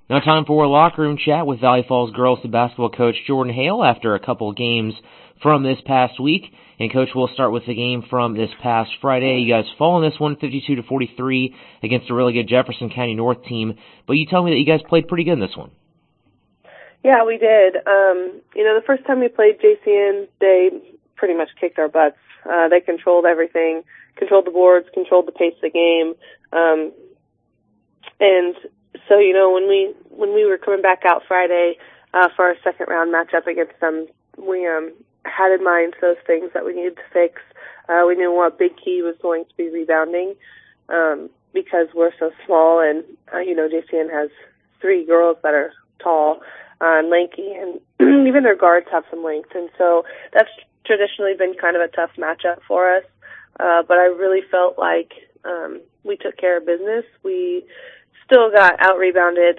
Now time for a locker room chat with Valley Falls girls basketball coach Jordan Hale after a couple of games from this past week. And Coach, we'll start with the game from this past Friday. You guys fall in this one 52-43 against a really good Jefferson County North team. But you tell me that you guys played pretty good in this one. Yeah, we did. The first time we played JCN, they pretty much kicked our butts. They controlled everything, controlled the boards, controlled the pace of the game. And so, when we were coming back out Friday for our second round matchup against them, we had in mind those things that we needed to fix. We knew what big key was going to be rebounding because we're so small, and JCN has 3 girls that are tall and lanky, and even their guards have some length, and so that's traditionally been kind of a tough matchup for us. But I really felt like we took care of business. We still got out-rebounded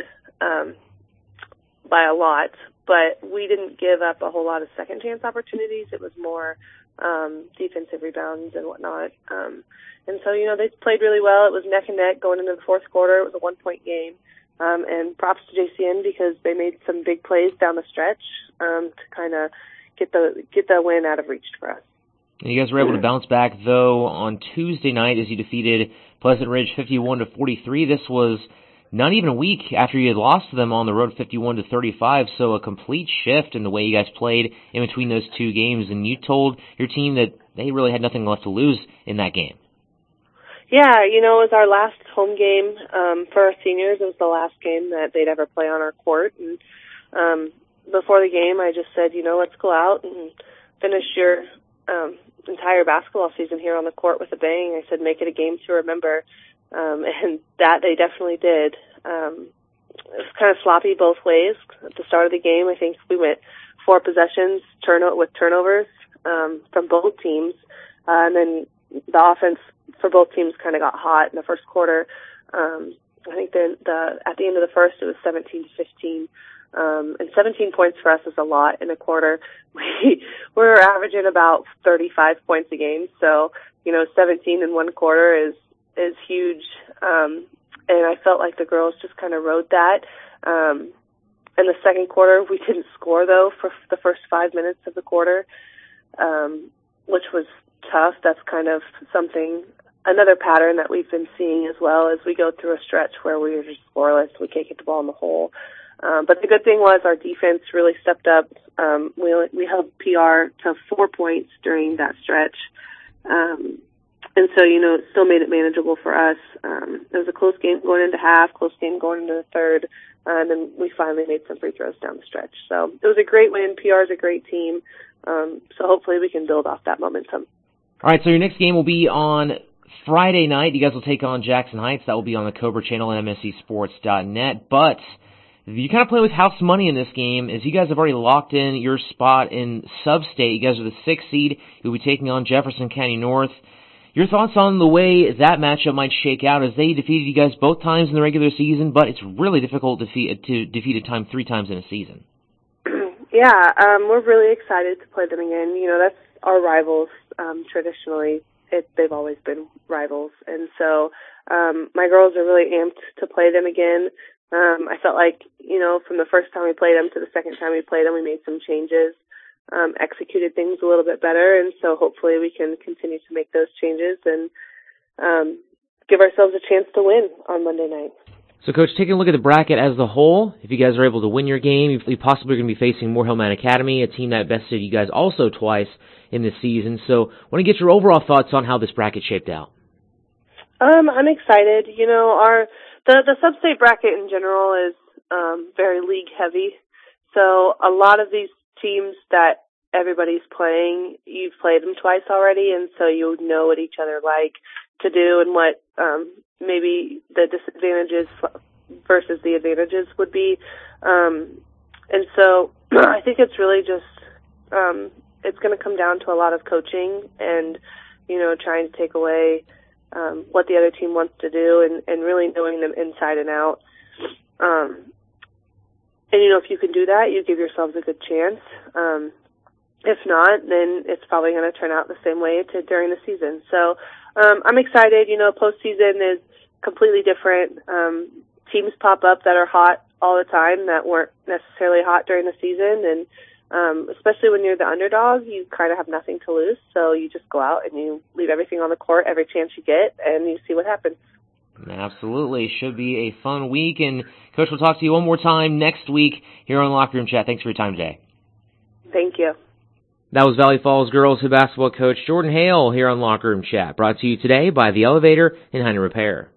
by a lot, but we didn't give up a whole lot of second-chance opportunities. It was more defensive rebounds and whatnot. And so, they played really well. It was neck and neck going into the fourth quarter. It was a 1-point game. And props to JCN because they made some big plays down the stretch to kind of get the win out of reach for us. And you guys were able to bounce back, though, on Tuesday night as you defeated Pleasant Ridge 51-43. This was not even a week after you had lost to them on the road 51-35, so a complete shift in the way you guys played in between those 2 games. And you told your team that they really had nothing left to lose in that game. Yeah, it was our last home game for our seniors. It was the last game that they'd ever play on our court. And before the game, I just said, let's go out and finish your entire basketball season here on the court with a bang. I said, make it a game to remember. And that they definitely did. It was kind of sloppy both ways. At the start of the game, I think we went 4 possessions with turnovers from both teams. And then the offense for both teams kind of got hot in the first quarter. I think at the end of the first, it was 17-15. And 17 points for us is a lot in a quarter. We were averaging about 35 points a game. So, 17 in one quarter is huge. And I felt like the girls just kind of rode that. In the second quarter, we didn't score, though, for the first 5 minutes of the quarter, which was tough. That's kind of another pattern that we've been seeing as well as we go through a stretch where we are just scoreless. We can't get the ball in the hole. But the good thing was our defense really stepped up. We held PR to 4 points during that stretch. And so, it still made it manageable for us. It was a close game going into half, close game going into the third, and then we finally made some free throws down the stretch. So it was a great win. PR is a great team. So hopefully we can build off that momentum. All right, so your next game will be on Friday night. You guys will take on Jackson Heights. That will be on the Cobra channel at mscsports.net. But you kind of play with house money in this game, as you guys have already locked in your spot in sub-state. You guys are the 6th seed. You'll be taking on Jefferson County North. Your thoughts on the way that matchup might shake out, as they defeated you guys both times in the regular season, but it's really difficult to defeat a time 3 times in a season. Yeah, we're really excited to play them again. That's our rivals. Traditionally, they've always been rivals. And so my girls are really amped to play them again. I felt like, from the first time we played them to the second time we played them, we made some changes, executed things a little bit better. And so hopefully we can continue to make those changes and give ourselves a chance to win on Monday night. So, Coach, taking a look at the bracket as a whole, if you guys are able to win your game, you're possibly going to be facing Moore Hillman Academy, a team that bested you guys also twice in this season. So, I want to get your overall thoughts on how this bracket shaped out. I'm excited. The sub-state bracket in general is very league heavy. So a lot of these teams that everybody's playing, you've played them twice already, and so you know what each other like to do and what maybe the disadvantages versus the advantages would be. And so I think it's really just it's going to come down to a lot of coaching and, trying to take away what the other team wants to do and really knowing them inside and out. And, if you can do that, you give yourselves a good chance. If not, then it's probably going to turn out the same way it did during the season. So I'm excited. Postseason is completely different. Teams pop up that are hot all the time that weren't necessarily hot during the season. And especially when you're the underdog, you kind of have nothing to lose. So you just go out and you leave everything on the court every chance you get, and you see what happens. Absolutely. Should be a fun week. And, Coach, we'll talk to you one more time next week here on Locker Room Chat. Thanks for your time today. Thank you. That was Valley Falls girls basketball coach Jordan Hale here on Locker Room Chat, brought to you today by The Elevator and Heiner Repair.